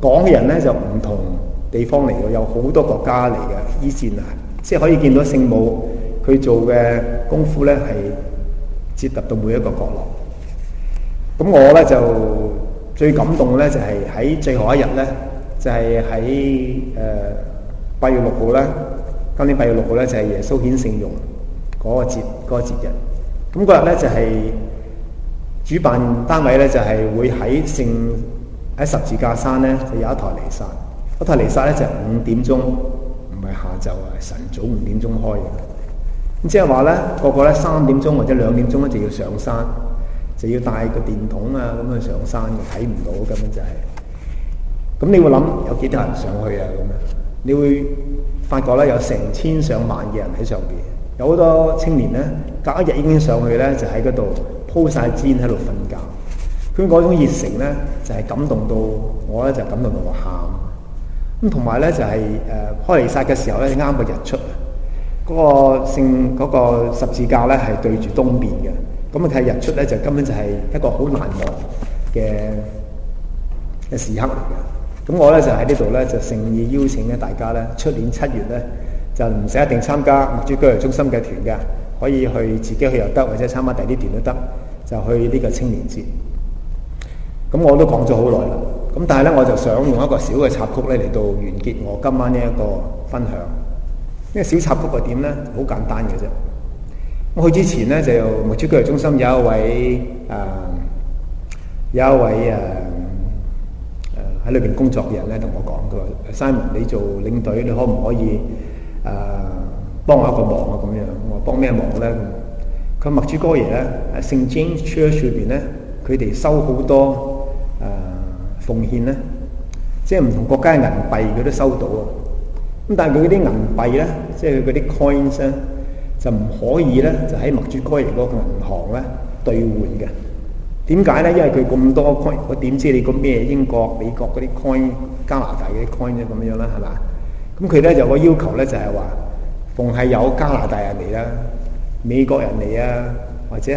講嘅人咧就唔同地方嚟嘅，有好多國家嚟嘅。以前啊，即係可以見到聖母佢做嘅功夫咧係接觸到每一個角落。咁我咧就最感動咧就係、是、喺最後一日咧，就係喺誒八月六號咧，今年八月六號咧就係、是、耶穌顯聖容嗰個節嗰、那個節日。咁嗰日咧就係、是、主辦單位咧就係、是、會喺聖喺十字架山咧就有一台彌撒，嗰台彌撒咧就係、是、五點鐘，唔係下晝啊，晨早五點鐘開嘅。咁即係話咧，個個咧三點鐘或者兩點鐘咧就要上山，就要帶個電筒啊咁去上山嘅，睇唔到根本就係、是。咁你會諗有幾多人上去啊？咁樣你會發覺咧有成千上萬嘅人喺上邊，有好多青年咧隔一日已經上去咧，就喺嗰度鋪晒氈喺度瞓覺。佢嗰種熱誠咧就係、是、感動到我咧，就感動到我喊。咁同埋咧就係、是、誒、呃、開彌撒嘅時候咧啱個日出，嗰、那個聖嗰、那個十字架咧係對住東邊嘅。咁啊睇日出咧就根本就係一個好難忘嘅嘅時刻嚟嘅。咁我咧就喺呢度咧就誠意邀請咧大家咧出年七月咧就唔使一定參加麥珠居留中心嘅團嘅，可以去自己去又得，或者參加第啲團都得，就去呢個青年節。咁我都講咗好耐啦，咁但係咧我就想用一個小嘅插曲咧嚟到完結我今晚呢一個分享。呢個小插曲係點咧？好簡單嘅啫。我去之前咧就麥珠居留中心有一位誒、呃、有一位誒誒喺裏邊工作嘅人咧同我講，佢話 Simon 你做領隊，你可唔可以誒、呃、幫我一個忙啊？咁樣我話幫咩忙咧？佢麥珠哥爺咧喺聖 James Church 裏邊咧，佢哋收好多。誒、呃、奉獻咧，即係唔同國家嘅銀幣，佢都收到啊。咁但係佢嗰啲銀幣咧，即係佢嗰啲 coins 咧，就唔可以咧，就喺麥珠哥爺嗰個銀行咧兌換嘅。點解咧？因為佢咁多 coin， 我點知你個咩英國、美國嗰啲 coin、加拿大嗰啲 coin 啫咁樣啦，係嘛？咁佢咧就個要求咧就係話，逢係有加拿大人嚟啦、美國人嚟啊，或者係誒誒。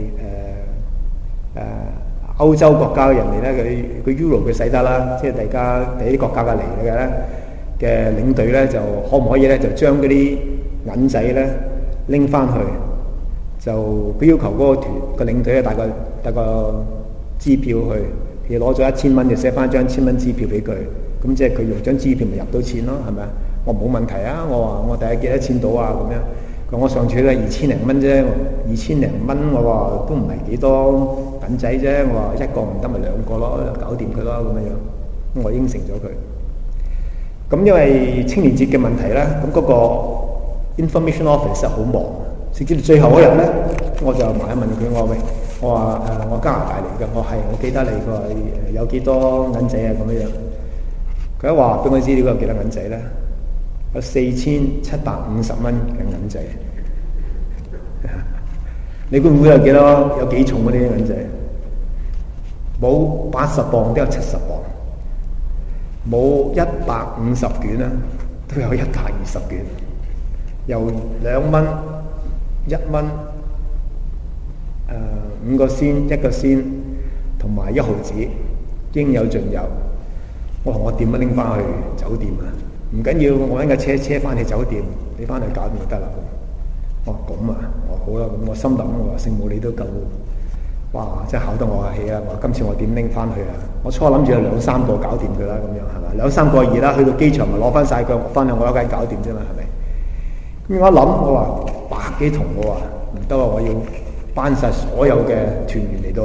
呃呃歐洲國家嘅人嚟咧，佢佢 Euro 佢使得啦，即係大家第啲國家嘅嚟嘅咧嘅領隊咧，就可唔可以咧就將嗰啲銀仔咧拎翻去，就佢要求嗰個團個領隊咧帶個帶個支票去，譬如攞咗一千蚊就寫翻張千蚊支票俾佢，咁即係佢用張支票咪入到錢咯，係咪啊？我冇問題啊，我話我第日幾多錢到啊咁樣。我上次咧二千零蚊啫，二千零蚊我話都唔係幾多銀仔啫，我話一個唔得咪兩個咯，搞掂佢咯咁樣樣，咁我應承咗佢。咁因為青年節嘅問題咧，咁嗰個 information office 好忙，直至最後嗰日咧，我就問一問佢，我話喂，我話誒、呃、我加拿大嚟嘅，我係我記得你個誒有幾多銀仔啊咁樣樣。佢一話俾我知呢個有幾多銀仔咧？有四千七百五十蚊嘅銀仔，你估唔估有幾多？有幾重嗰啲銀仔？冇八十磅都有七十磅，冇一百五十卷啦，都有一百二十卷。由兩蚊、一蚊、誒、呃、五個仙、一個仙同埋一毫子，應有盡有。我話我點樣拎翻去酒店啊？唔緊要，我揾架車車翻去酒店，你翻去搞掂就得啦。我話咁啊，我話好啦，咁我心諗我話聖母你都夠，哇！真係考得我下氣啦。我話今次我點拎翻去啊？我初諗住有兩三個搞掂佢啦，咁樣係咪？兩三個易啦，去到機場咪攞翻晒佢，翻去我一間搞掂啫嘛，係咪？咁我一諗，我話百幾銅，我話唔得啊，我要班晒所有嘅團員嚟到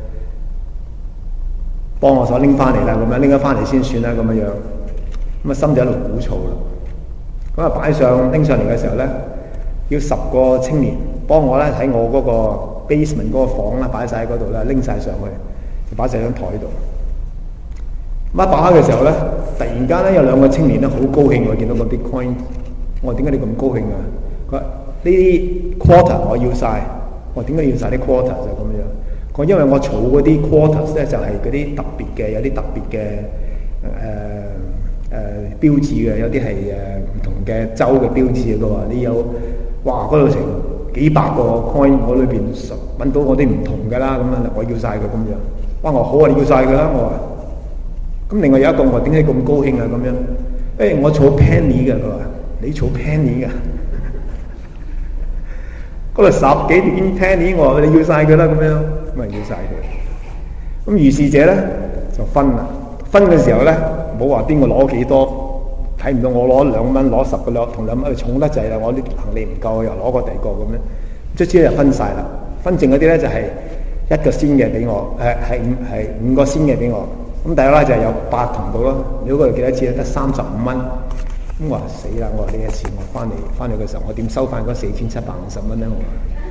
幫我手拎翻嚟啦，咁樣拎咗翻嚟先算啦，咁樣樣。咁啊，心就喺度鼓噪啦。咁啊，擺上拎上嚟嘅時候咧，要十個青年幫我咧喺我嗰個 basement 嗰個房啦，擺晒喺嗰度啦，拎晒上去，就擺晒喺張台度。咁一打開嘅時候咧，突然間咧有兩個青年咧好高興喎，見到嗰啲 coin。我話點解你咁高興啊？佢話呢啲 quarter 我要晒。我話點解要晒啲 quarter 就咁樣？佢話因為我儲嗰啲 quarters 咧就係嗰啲特別嘅，有啲特別嘅誒。呃誒、呃、標誌嘅，有啲係誒唔同嘅州嘅標誌嘅喎。你有哇嗰度成幾百個 coin， 我裏邊揾到我啲唔同嘅啦，咁樣我要晒佢咁樣。哇！我好啊，你要晒佢啦，我話。 咁另外有一個我點解咁高興啊？咁樣，誒、欸、我儲 penny 嘅，佢話你儲 penny 嘅，嗰度十幾件 penny，我話你要晒佢啦，咁樣咁咪要晒佢。咁於是者咧就分啦，分嘅時候咧冇話邊個攞幾多，睇唔到我攞兩蚊，攞十個兩同兩蚊，重得滯啦，我啲行李唔夠，又攞個第二個咁樣，卒之就分晒啦。分剩嗰啲咧就係、是、一個仙嘅俾我，誒係五係五個仙嘅俾我。咁第一啦就係有八同到咯，你嗰度幾多錢咧？得三十五蚊。咁我話死啦！我話呢一次我翻嚟翻嚟嘅時候，我點收翻嗰四千七百五十蚊咧？我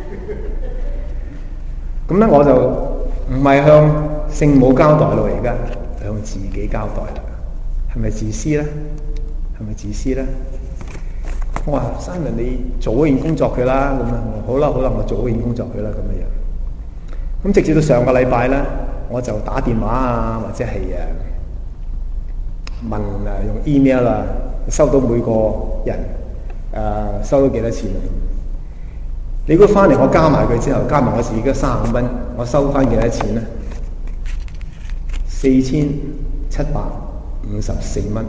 話咁咧我就唔係向聖母交代咯，而家向自己交代啦。係咪自私咧？係咪自私咧？我話Simon，你做嗰件工作佢啦，咁啊好啦好啦，我做嗰件工作佢啦，咁樣樣。咁直至到上個禮拜咧。我就打電話啊，或者係誒問誒用 email 啊，收到每個人誒、呃、收到幾多錢啊？你如果翻嚟我加埋佢之後，加埋我自己嘅三十五蚊，我收翻幾多錢咧？四千七百五十四蚊，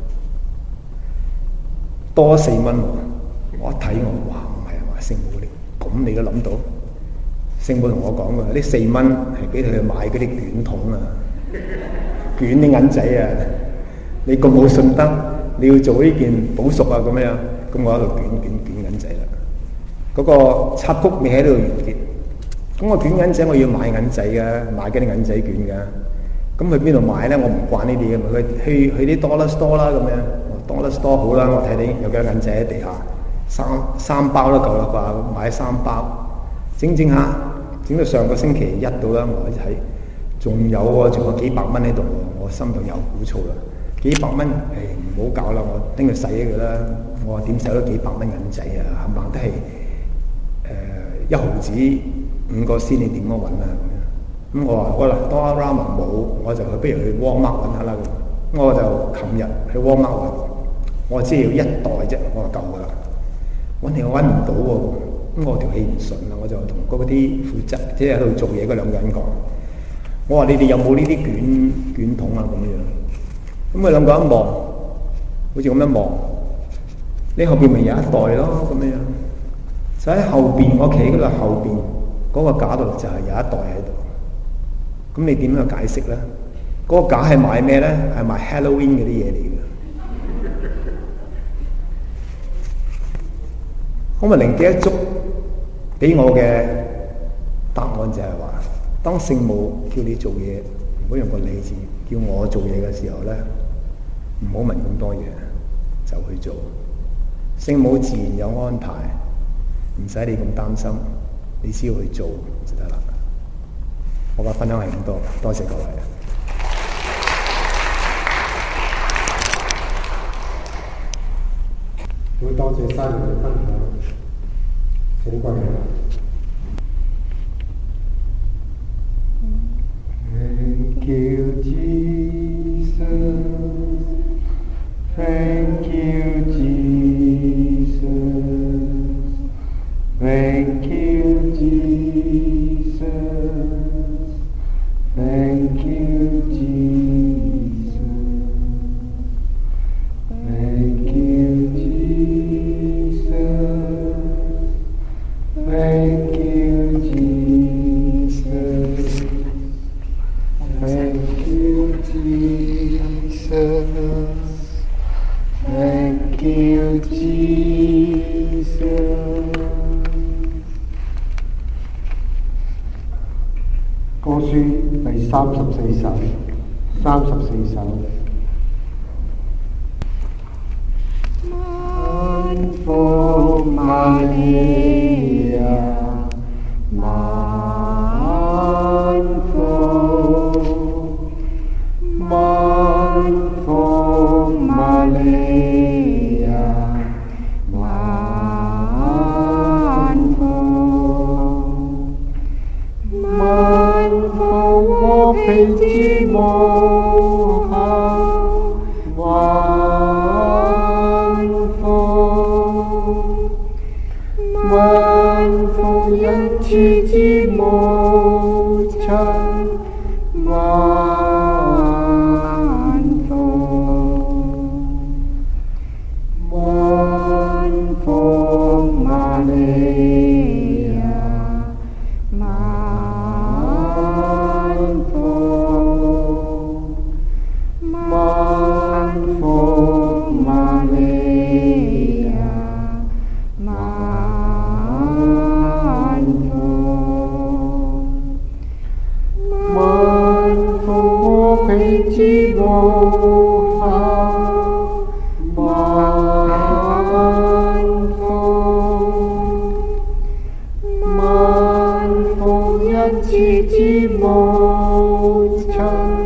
多四蚊。我一睇我哇，唔係啊嘛，聖母你咁你都諗到？聖母同我講嘅，呢四蚊係俾佢去買嗰啲卷筒啊，捲啲銀仔啊。你咁冇信德，你要做呢件補贖啊咁樣，咁我喺度捲捲捲銀仔啦。嗰、那個插曲未喺度完結，咁我捲銀仔我要買銀仔嘅，買嗰啲銀仔卷嘅。咁去邊度買咧？我唔慣呢啲嘅嘛，佢去去啲 dollar store 啦咁樣 ，dollar store 好啦，我睇你有幾多銀仔喺地下，三三包都夠啦啩，買三包，整整下。整到上個星期一到啦，我一睇，仲有喎，仲有幾百蚊喺度，我心度有鼓噪啦。幾百蚊，誒唔好搞啦，我拎佢使咗佢啦。我話點使到幾百蚊銀仔啊？冚唪唥都係誒一毫子五個仙，你點樣揾啊？咁我話好啦，Dollarama冇，我就去不如去 Walmart 揾下啦。咁我就琴日去 Walmart 揾，我只要一袋啫，我就夠噶啦。揾嚟我揾唔到喎。咁我條氣唔順啦，我就同嗰啲負責即係喺度做嘢嗰兩個人講，我話你哋有冇呢啲卷卷筒啊咁樣？咁佢兩個一望，好似咁樣望，你後邊咪有一袋咯咁樣。就喺後邊，我企嗰度後邊嗰個架度就係有一袋喺度。咁你點樣解釋咧？嗰、嗰個架係賣咩咧？係賣 Halloween 嗰啲嘢嚟嘅。我咪靈機一觸，俾我嘅答案就係話：當聖母叫你做嘢，唔好用個理字；叫我做嘢嘅時候咧，唔好問咁多嘢，就去做。聖母自然有安排，唔使你咁擔心，你只要去做就得啦。我嘅分享係咁多，多謝各位。 好多謝Simon嘅分享，請過嚟。Thank you, Jesus. Thank you, Jesus. Thank you, Jesus. Thank you, Jesus. Thank you, Jesus. Thank you, Jesus. Thank you, Jesus. Thank you, Jesus. 歌書第三十四首，三十四首。Manfo Maria, Manfo, Manfo Maria, Manfo, Manfo 我被寂寞萬福因此之母親，萬利亞，萬福萬福瑪利亞，萬福萬福我彼之母後，萬福萬福一切之母親。